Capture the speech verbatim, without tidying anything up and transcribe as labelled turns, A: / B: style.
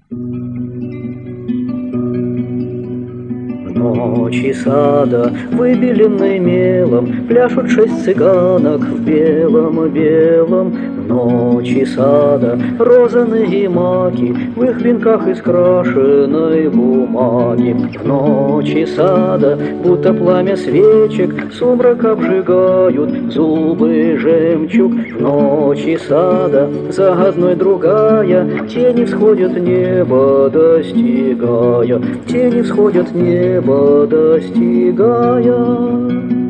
A: Ночи сада, выбеленной мелом, пляшут шесть цыганок в белом-белом. Ночи сада, розаные маки, в их венках из крашеной бумаги. В ночи сада, будто пламя свечек, сумрак обжигают зубы жемчуг. В ночи сада, за одной другая, тени всходят небо достигая, тени всходят небо достигая.